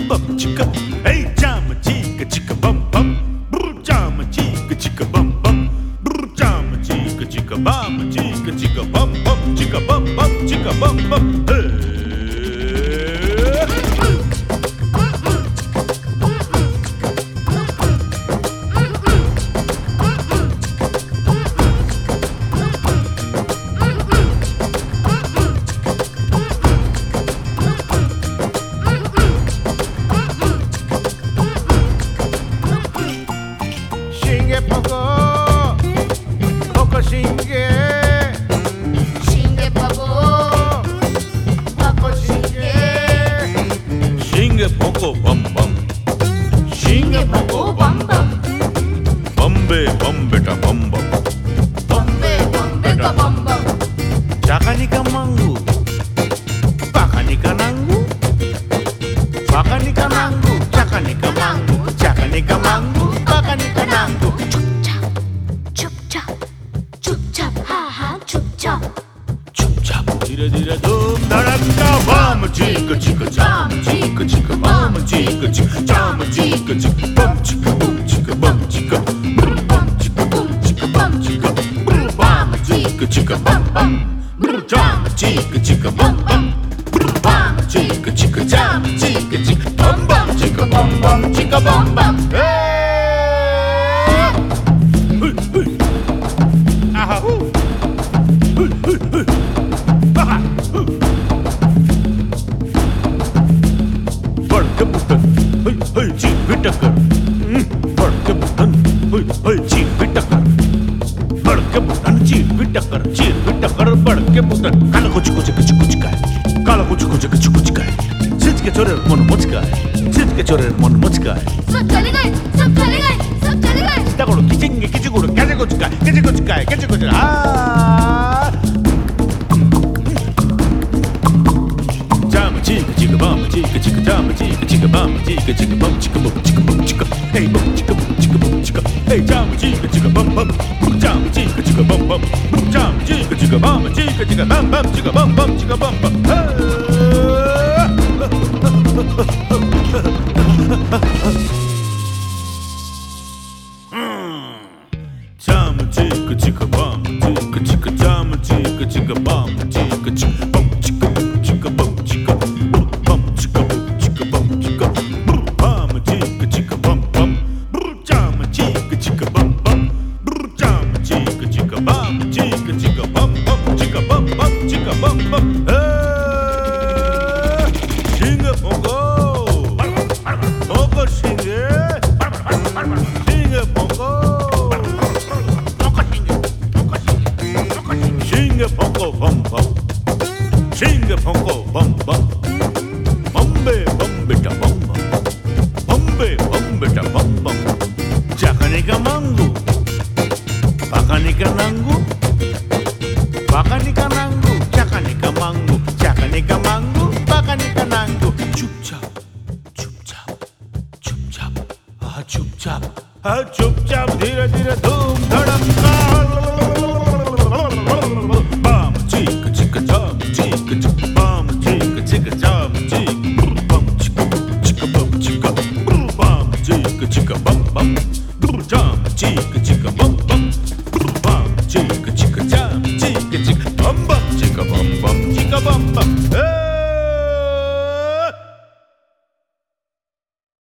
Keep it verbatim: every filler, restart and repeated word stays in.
bum chicka. Hey, chama chica chica bum bum. Brr, chama chica chica bum bum. Brr, chama chica chica bum chica chica bum bum chica bum bum chica bum bum. Hey. Shinge poco, poco shinge. Shinge poco, poco shinge. Shinge poco bum bum. Shinge poco bum bum. Bumbe bum beta bum bum. Bombe bombe ka bum bum. Chakanika mangu. Pakanika nangu. Pakanika nangu. Chakanika mangu. Chakanika mangu. Pakanika nangu. Chup chap, chup chap, ha ha, chup chap. चुपचाप धीरे धीरे धूम धड़का बम चीक चीक जाम चीक चीक बम चीक चीक जाम चीक चीक बम चीक बम चीक बम चीक ब्र बम चीक बम चीक बम चीक ब्र बम चीक चीक बम बम ब्र जाम चीक चीक बम बम ब्र बम चीक चीक जाम चीक चीक बम बम चीक बम बम चीक बम बम आहा हू बड़के बुटन हई हई जी बिटकर बड़के बुटन हई हई जी बिटकर बड़के बुटन जी बिटकर जी बिटकर बड़के बुटन काला कुछ कुछ कुछ कुछ काय काला कुछ कुछ कुछ कुछ काय सिच के चोरे मन मुचकाय सिच के चोरे मन मुचकाय सब चले गए, सब चले गए, सब चले गए. ताकोड़ किचिंगे किचिगुड़ कैसे कुछ काय कैसे कुछ काय कैसे कुछ हाँ Jam chica chica bum chica chica jam chica chica bum chica chica bum chica bum chica bum chica hey bum chica bum chica bum chica hey jam chica chica bum bum jam chica chica bum bum jam chica chica bum chica chica bum bum chica bum bum chica bum bum jam chica chica bum chica chica jam chica chica bum chica chica bum chica chica bum chica bum chica bum chica bum chica bum chica chica bum bum jam chica chica bum bum jam chica chica bum chica chica bum bum chica bum bum chica bum bum shinge pongo pongo shinge shinge pongo Shinga pongo bum bum, shinga pongo bum bum, bumbe bumbe ta bum bum, bumbe bumbe ta bum bum. Chakanika mangu, pakanika nangu, pakanika nangu, chakanika mangu, chakanika mangu, pakanika nangu. Chup chap, chup chap, chup chap, ah chup chap, ah chup chap, धीरे धीरे धूम धड़का. Chica